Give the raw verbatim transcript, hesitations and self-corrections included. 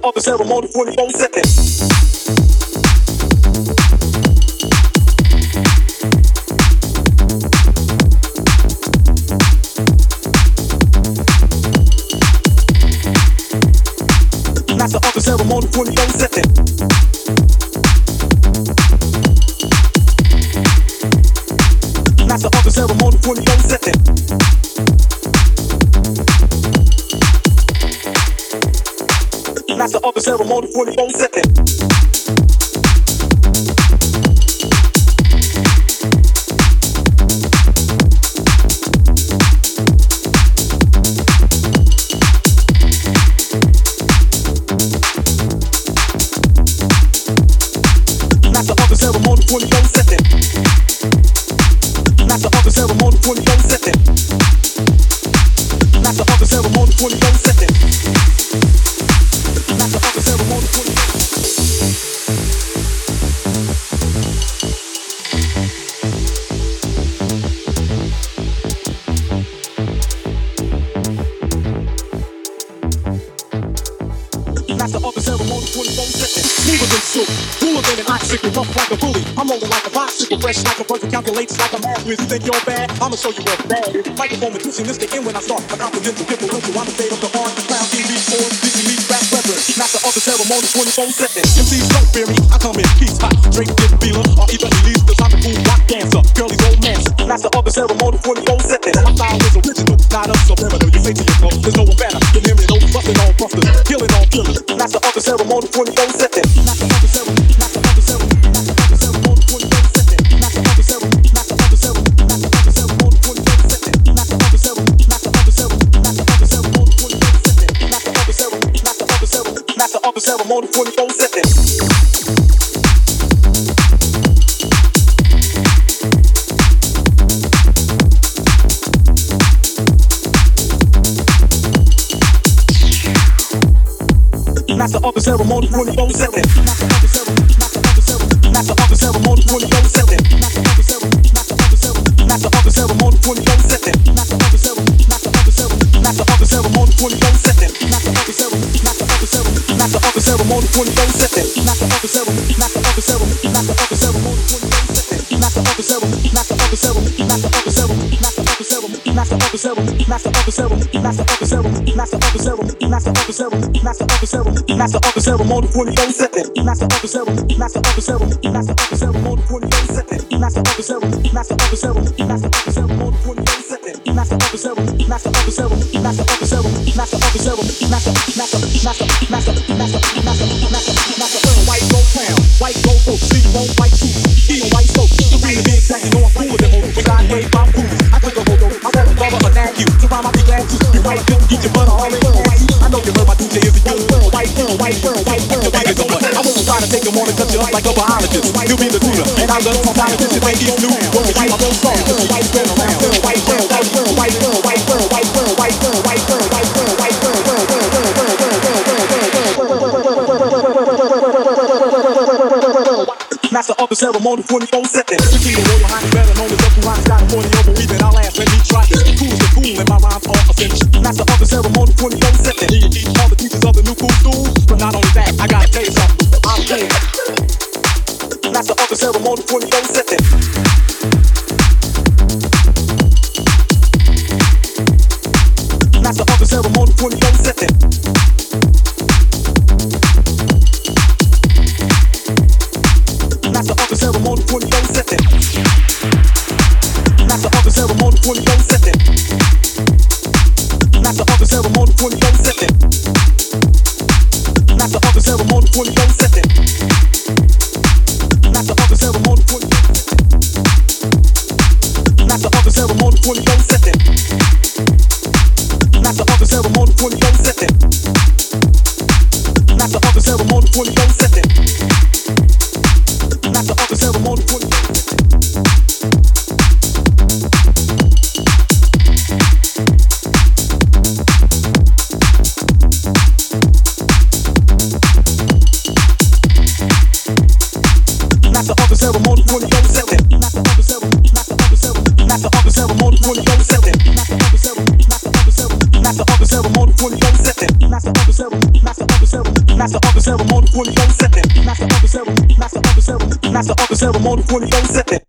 of the ceremony twenty-four seven. Master of the ceremony twenty-four seven. Master of the ceremony twenty-four seven. Master of the ceremony twenty-four seven. Master of the ceremony twenty-four seven. Master of the ceremony twenty-four seven. Master of the ceremony twenty-four seven. Master of the ceremony twenty-four Master of the ceremony twenty-four seven. Smoother than silk, cooler than an icicle, rough like a bully. I'm rolling like a bicycle, fresh like a buzzer, calculates like a math quiz. You think you're bad? I'ma show you what's bad. Microphone magician is the end when I start. A confidential differential, I'm the state of the art. The clown T V four, Dizzy meets rap weapon. Master of the ceremony twenty-four seven. M Cs don't fear me, I come in peace hot. Drake, Dip, Feeler, or even release the sonic cool rock dancer. Girlie's romance. Master of the ceremony twenty-four seven. My style is original, not a subliminal. You say to yourself, there's no one better than him, you know, busting all busters, killing all killers. Master of the ceremony twenty-four seven. Master of the ceremony, master of the ceremony, master of the ceremony twenty-four seven. Master of the ceremony, master of the ceremony, master of the ceremony twenty-four seven. Master of the ceremony, master of the ceremony, master of the ceremony twenty-four seven. Master of the ceremony, master of the ceremony, master of the ceremony twenty-four seven. Master of the ceremony twenty-four seven. Master of the ceremony, master of the ceremony, master of the ceremony twenty-four seven. Master of the ceremony, master of the ceremony, master of the ceremony twenty-four seven. Master of the ceremony, master of the ceremony, master of the ceremony twenty-four seven. Master of the ceremony, master of the ceremony, master of the ceremony twenty-four seven. Master of the ceremony, master of the ceremony, master of the ceremony twenty-four seven. Master of the ceremony, master of the ceremony, master of the ceremony, master of the ceremony, master of the ceremony, master of the ceremony, master of the ceremony, master of the ceremony, master of the ceremony, master of the ceremony. Master of the ceremony twenty-four seven. Master of the ceremony, master of the ceremony, master of the ceremony twenty-four seven. Master of the ceremony, master of the ceremony, master of the ceremony twenty-four seven. Master of the ceremony, master of the ceremony, master of the ceremony, master of the ceremony, master, master, master, master, master, master, master, master. White gold crown, white gold rope, sleep on white shoes, eating white soap. The green big sack, you know I'm cooler than most. When God gave my food, I took a hold on. I want a lover, a nag you. To rhyme, I be glad to be right good, get your butter all in one. I know you heard my D J is a good white girl, white girl, white girl, white girl. I won't try to take him on and cut you up like a biologist. You'll be the tutor, and I love my politicians. Make these new, white girl, white girl, white girl, white girl, white girl, white girl, white girl, white girl, white girl, white girl, white girl, white girl, white girl, girl, girl, girl, girl, girl, Master of the ceremony twenty-four seven. The king of royal highness, better known as the two highness. Got a money over weaving, I'll last, let me try this. Cool's the cool, and my rhymes are essential. Master of the ceremony twenty-four seven. He teach all the teachers of the new cool school. But not only that, I gotta tell you something. I'm king. Master of the ceremony twenty-four seven. Master of the ceremony twenty-four seven. Master of the ceremony twenty-four seven. Master of the ceremony twenty-four seven. Master of the ceremony twenty-four seven. Master of the ceremony twenty-four seven. Master of the ceremony twenty-four seven. Master of the ceremony twenty-four seven. Master of the ceremony twenty-four seven. Master of the ceremony twenty-four seven. Master of the ceremony twenty-four seven. Master of the ceremony, twenty-four seven.